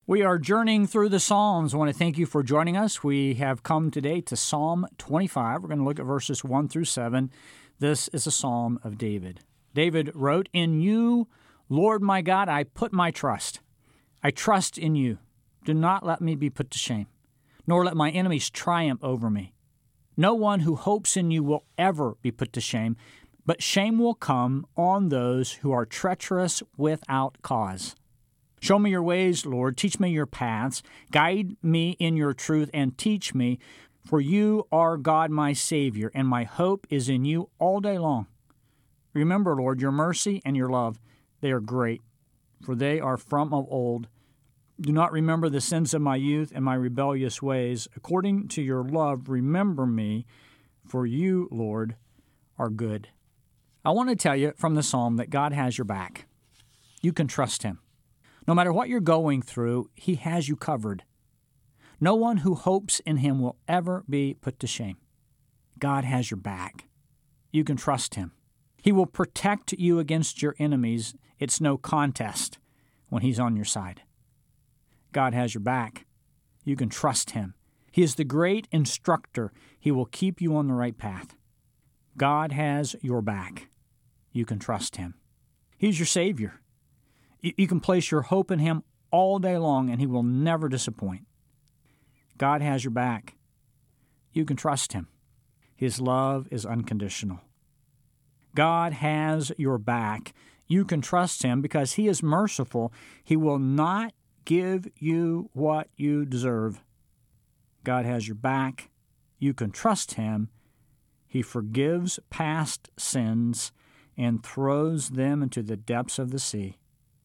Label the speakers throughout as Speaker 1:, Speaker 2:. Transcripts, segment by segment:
Speaker 1: We are journeying through the Psalms. I want to thank you for joining us. We have come today to Psalm 25. We're going to look at verses 1 through 7. This is a psalm of David. David wrote, "In you, Lord my God, I put my trust. I trust in you. Do not let me be put to shame, nor let my enemies triumph over me. No one who hopes in you will ever be put to shame, but shame will come on those who are treacherous without cause. Show me your ways, Lord. Teach me your paths. Guide me in your truth and teach me, for you are God my Savior, and my hope is in you all day long. Remember, Lord, your mercy and your love. They are great, for they are from of old. Do not remember the sins of my youth and my rebellious ways. According to your love, remember me, for you, Lord, are good." I want to tell you from the psalm that God has your back. You can trust him. No matter what you're going through, he has you covered. No one who hopes in him will ever be put to shame. God has your back. You can trust him. He will protect you against your enemies. It's no contest when he's on your side. God has your back. You can trust him. He is the great instructor. He will keep you on the right path. God has your back. You can trust him. He's your Savior. You can place your hope in him all day long, and he will never disappoint. God has your back. You can trust him. His love is unconditional. God has your back. You can trust him because he is merciful. He will not give you what you deserve. God has your back. You can trust him. He forgives past sins and throws them into the depths of the sea.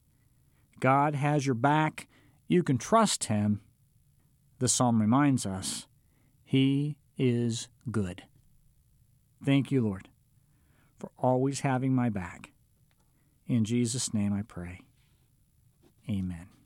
Speaker 1: God has your back. You can trust him. The psalm reminds us, he is good. Thank you, Lord, for always having my back. In Jesus' name I pray. Amen.